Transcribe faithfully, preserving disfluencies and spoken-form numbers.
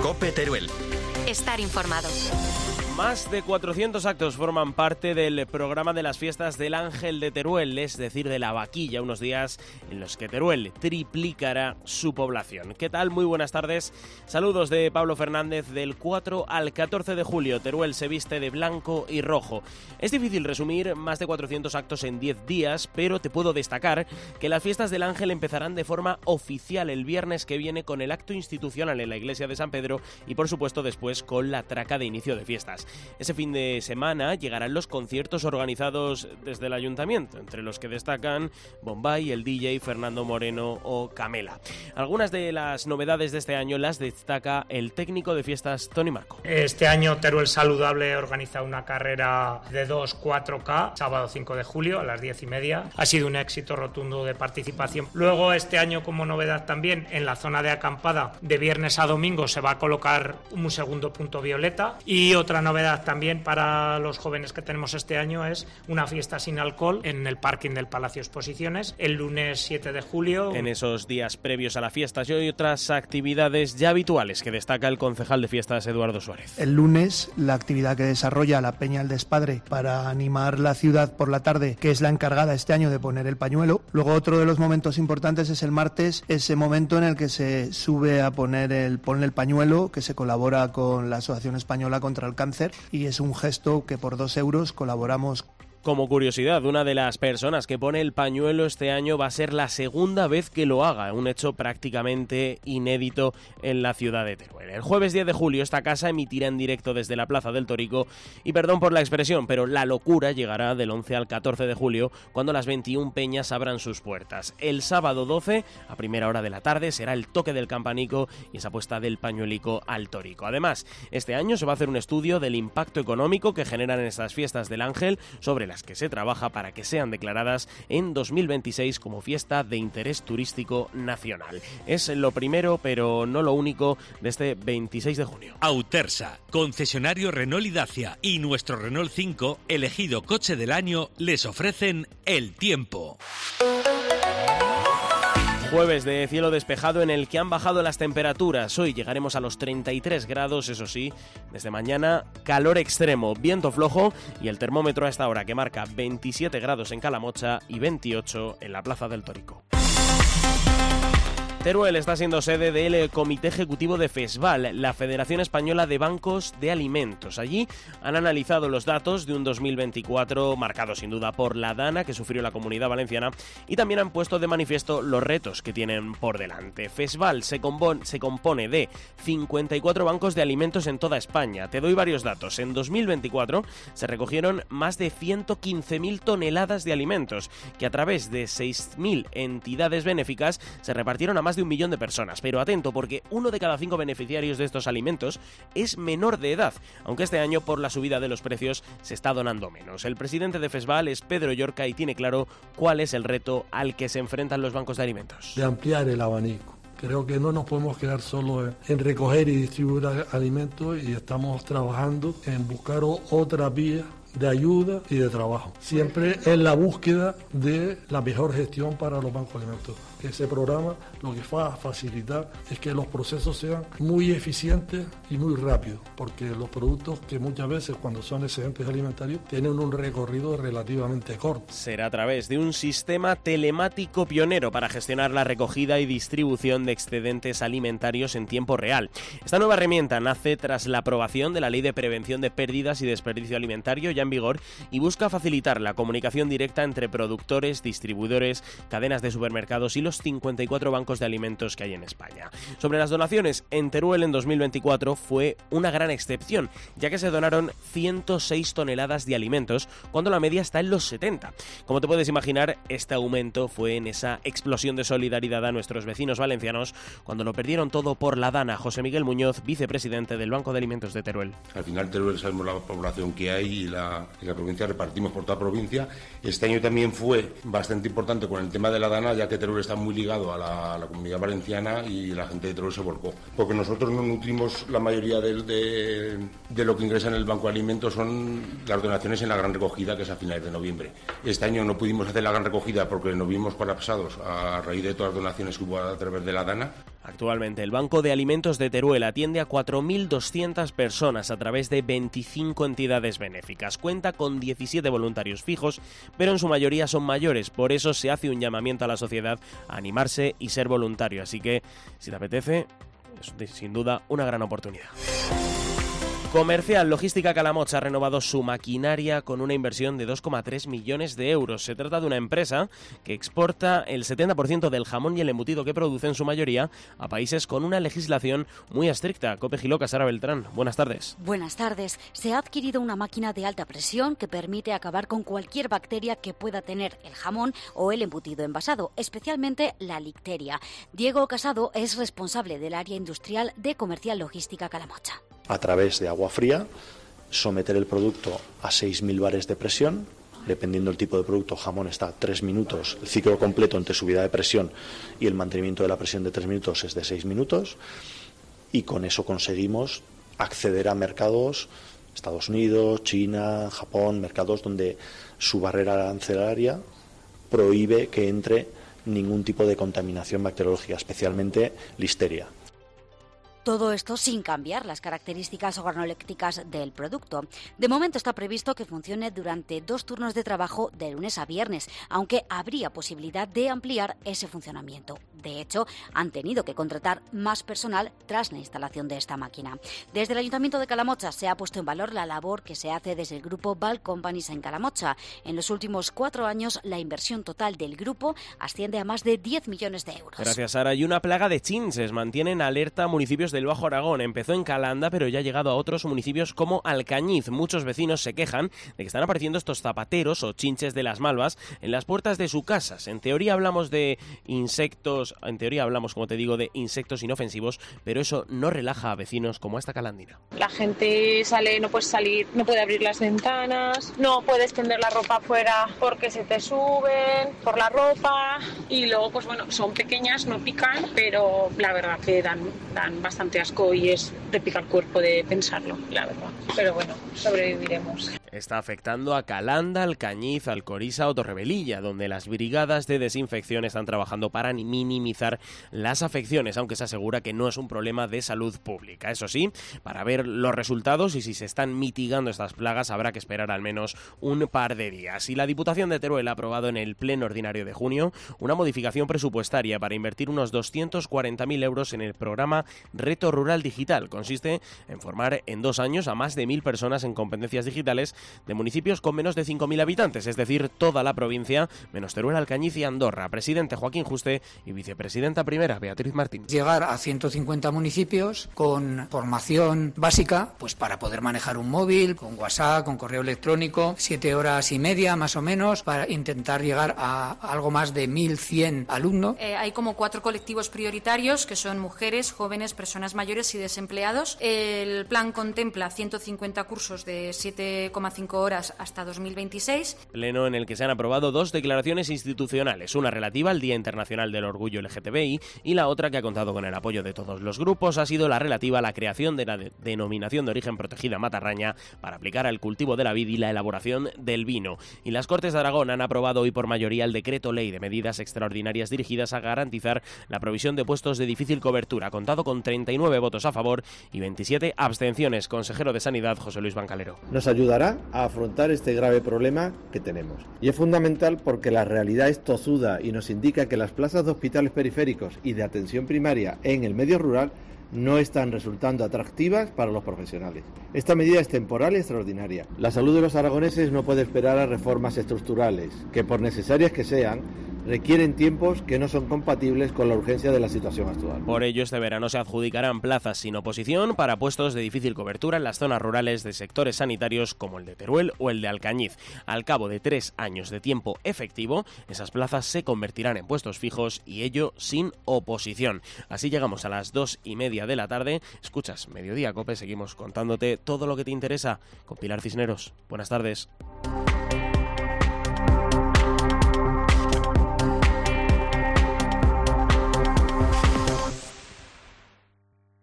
COPE Teruel. Estar informado. Más de cuatrocientos actos forman parte del programa de las fiestas del Ángel de Teruel, es decir, de la Vaquilla, unos días en los que Teruel triplicará su población. ¿Qué tal? Muy buenas tardes. Saludos de Pablo Fernández. Del cuatro al catorce de julio, Teruel se viste de blanco y rojo. Es difícil resumir más de cuatrocientos actos en diez días, pero te puedo destacar que las fiestas del Ángel empezarán de forma oficial el viernes que viene con el acto institucional en la iglesia de San Pedro y, por supuesto, después con la traca de inicio de fiestas. Ese fin de semana llegarán los conciertos organizados desde el ayuntamiento, entre los que destacan Bombay, el D J Fernando Moreno o Camela. Algunas de las novedades de este año las destaca el técnico de fiestas Tony Marco. Este año Teruel Saludable organiza una carrera de dos cuatro K, sábado cinco de julio a las diez y media. Ha sido un éxito rotundo de participación. Luego, este año, como novedad también, en la zona de acampada, de viernes a domingo se va a colocar un segundo punto violeta. Y otra novedad novedad también para los jóvenes que tenemos este año es una fiesta sin alcohol en el parking del Palacio Exposiciones el lunes siete de julio. En esos días previos a la fiesta hay otras actividades ya habituales que destaca el concejal de fiestas Eduardo Suárez. El lunes, la actividad que desarrolla la Peña El Despadre para animar la ciudad por la tarde, que es la encargada este año de poner el pañuelo. Luego, otro de los momentos importantes es el martes, ese momento en el que se sube a poner el, poner el pañuelo, que se colabora con la Asociación Española contra el Cáncer, y es un gesto que por dos euros colaboramos. Como curiosidad, una de las personas que pone el pañuelo este año va a ser la segunda vez que lo haga, un hecho prácticamente inédito en la ciudad de Teruel. El jueves diez de julio esta casa emitirá en directo desde la Plaza del Torico y perdón por la expresión, pero la locura llegará del once al catorce de julio cuando las veintiuna peñas abran sus puertas. El sábado doce, a primera hora de la tarde, será el toque del campanico y esa puesta del pañuelico al Torico. Además, este año se va a hacer un estudio del impacto económico que generan estas fiestas del Ángel sobre la que se trabaja para que sean declaradas en dos mil veintiséis como fiesta de interés turístico nacional. Es lo primero, pero no lo único, de este veintiséis de junio. Autersa, concesionario Renault y Dacia y nuestro Renault cinco, elegido coche del año, les ofrecen el tiempo. Jueves de cielo despejado en el que han bajado las temperaturas. Hoy llegaremos a los treinta y tres grados, eso sí, desde mañana calor extremo, viento flojo y el termómetro a esta hora que marca veintisiete grados en Calamocha y veintiocho en la Plaza del Torico. Teruel está siendo sede del Comité Ejecutivo de FESVAL, la Federación Española de Bancos de Alimentos. Allí han analizado los datos de un dos mil veinticuatro marcado sin duda por la dana que sufrió la Comunidad Valenciana y también han puesto de manifiesto los retos que tienen por delante. FESVAL se, compon- se compone de cincuenta y cuatro bancos de alimentos en toda España. Te doy varios datos. En dos mil veinticuatro se recogieron más de ciento quince mil toneladas de alimentos que a través de seis mil entidades benéficas se repartieron a más de un millón de personas, pero atento porque uno de cada cinco beneficiarios de estos alimentos es menor de edad, aunque este año por la subida de los precios se está donando menos. El presidente de FESVAL es Pedro Llorca y tiene claro cuál es el reto al que se enfrentan los bancos de alimentos. De ampliar el abanico. Creo que no nos podemos quedar solo en recoger y distribuir alimentos y estamos trabajando en buscar otra vía de ayuda y de trabajo. Siempre en la búsqueda de la mejor gestión para los bancos de alimentos. Ese programa lo que va a facilitar es que los procesos sean muy eficientes y muy rápidos, porque los productos que muchas veces cuando son excedentes alimentarios tienen un recorrido relativamente corto. Será a través de un sistema telemático pionero para gestionar la recogida y distribución de excedentes alimentarios en tiempo real. Esta nueva herramienta nace tras la aprobación de la Ley de Prevención de Pérdidas y Desperdicio Alimentario ya en vigor y busca facilitar la comunicación directa entre productores, distribuidores, cadenas de supermercados y los cincuenta y cuatro bancos de alimentos que hay en España. Sobre las donaciones, en Teruel en dos mil veinticuatro fue una gran excepción, ya que se donaron ciento seis toneladas de alimentos, cuando la media está en los setenta. Como te puedes imaginar, este aumento fue en esa explosión de solidaridad a nuestros vecinos valencianos cuando lo perdieron todo por la dana. José Miguel Muñoz, vicepresidente del Banco de Alimentos de Teruel. Al final Teruel sabemos la población que hay y la, y la provincia repartimos por toda provincia. Este año también fue bastante importante con el tema de la dana, ya que Teruel está muy ligado a la, a la Comunidad Valenciana y la gente de Teruel se volcó. Porque nosotros nos nutrimos, la mayoría de, de, de lo que ingresa en el Banco de Alimentos son las donaciones en la gran recogida, que es a finales de noviembre. Este año no pudimos hacer la gran recogida porque nos vimos colapsados a raíz de todas las donaciones que hubo a través de la dana. Actualmente el Banco de Alimentos de Teruel atiende a cuatro mil doscientas personas a través de veinticinco entidades benéficas. Cuenta con diecisiete voluntarios fijos, pero en su mayoría son mayores. Por eso se hace un llamamiento a la sociedad a animarse y ser voluntario. Así que, si te apetece, es sin duda una gran oportunidad. Comercial Logística Calamocha ha renovado su maquinaria con una inversión de dos coma tres millones de euros. Se trata de una empresa que exporta el setenta por ciento del jamón y el embutido que produce en su mayoría a países con una legislación muy estricta. Cope Giloca, Sara Beltrán, buenas tardes. Buenas tardes. Se ha adquirido una máquina de alta presión que permite acabar con cualquier bacteria que pueda tener el jamón o el embutido envasado, especialmente la licteria. Diego Casado es responsable del área industrial de Comercial Logística Calamocha. A través de agua fría, someter el producto a seis mil bares de presión, dependiendo del tipo de producto. Jamón está a tres minutos, el ciclo completo entre subida de presión y el mantenimiento de la presión de tres minutos es de seis minutos, y con eso conseguimos acceder a mercados, Estados Unidos, China, Japón, mercados donde su barrera arancelaria prohíbe que entre ningún tipo de contaminación bacteriológica, especialmente listeria. Todo esto sin cambiar las características organolépticas del producto. De momento está previsto que funcione durante dos turnos de trabajo de lunes a viernes, aunque habría posibilidad de ampliar ese funcionamiento. De hecho, han tenido que contratar más personal tras la instalación de esta máquina. Desde el Ayuntamiento de Calamocha se ha puesto en valor la labor que se hace desde el grupo Val Companies en Calamocha. En los últimos cuatro años, la inversión total del grupo asciende a más de diez millones de euros. Gracias, Sara. Y una plaga de chinches mantiene en alerta municipios del Bajo Aragón. Empezó en Calanda, pero ya ha llegado a otros municipios como Alcañiz. Muchos vecinos se quejan de que están apareciendo estos zapateros o chinches de las malvas en las puertas de sus casas. En teoría hablamos de insectos, en teoría hablamos, como te digo, de insectos inofensivos, pero eso no relaja a vecinos como a esta calandina. La gente sale, no puedes salir, no puede abrir las ventanas, no puedes tender la ropa afuera porque se te suben por la ropa, y luego, pues bueno, son pequeñas, no pican, pero la verdad que dan, dan bastante asco y es de picar cuerpo de pensarlo, la verdad. Pero bueno, sobreviviremos. Está afectando a Calanda, Alcañiz, Alcoriza o Torrebelilla, donde las brigadas de desinfección están trabajando para minimizar las afecciones, aunque se asegura que no es un problema de salud pública. Eso sí, para ver los resultados y si se están mitigando estas plagas habrá que esperar al menos un par de días. Y la Diputación de Teruel ha aprobado en el Pleno Ordinario de junio una modificación presupuestaria para invertir unos doscientos cuarenta mil euros en el programa Reto Rural Digital. Consiste en formar en dos años a más de mil personas en competencias digitales de municipios con menos de cinco mil habitantes, es decir, toda la provincia, menos Teruel, Alcañiz y Andorra. Presidente Joaquín Juste y vicepresidenta primera Beatriz Martín. Llegar a ciento cincuenta municipios con formación básica, pues para poder manejar un móvil, con WhatsApp, con correo electrónico, siete horas y media más o menos, para intentar llegar a algo más de mil cien alumnos. Eh, hay como cuatro colectivos prioritarios, que son mujeres, jóvenes, personas mayores y desempleados. El plan contempla ciento cincuenta cursos de siete coma cinco horas hasta dos mil veintiséis. Pleno en el que se han aprobado dos declaraciones institucionales, una relativa al Día Internacional del Orgullo L G T B I y la otra, que ha contado con el apoyo de todos los grupos, ha sido la relativa a la creación de la de- denominación de origen protegida Matarraña para aplicar al cultivo de la vid y la elaboración del vino. Y las Cortes de Aragón han aprobado hoy por mayoría el decreto ley de medidas extraordinarias dirigidas a garantizar la provisión de puestos de difícil cobertura. Ha contado con treinta y nueve votos a favor y veintisiete abstenciones. Consejero de Sanidad, José Luis Bancalero. Nos ayudará a afrontar este grave problema que tenemos. Y es fundamental porque la realidad es tozuda y nos indica que las plazas de hospitales periféricos y de atención primaria en el medio rural no están resultando atractivas para los profesionales. Esta medida es temporal y extraordinaria. La salud de los aragoneses no puede esperar a reformas estructurales, que por necesarias que sean, requieren tiempos que no son compatibles con la urgencia de la situación actual. Por ello, este verano se adjudicarán plazas sin oposición para puestos de difícil cobertura en las zonas rurales de sectores sanitarios como el de Teruel o el de Alcañiz. Al cabo de tres años de tiempo efectivo, esas plazas se convertirán en puestos fijos y ello sin oposición. Así llegamos a las dos y media de la tarde. Escuchas Mediodía Cope, seguimos contándote todo lo que te interesa con Pilar Cisneros. Buenas tardes.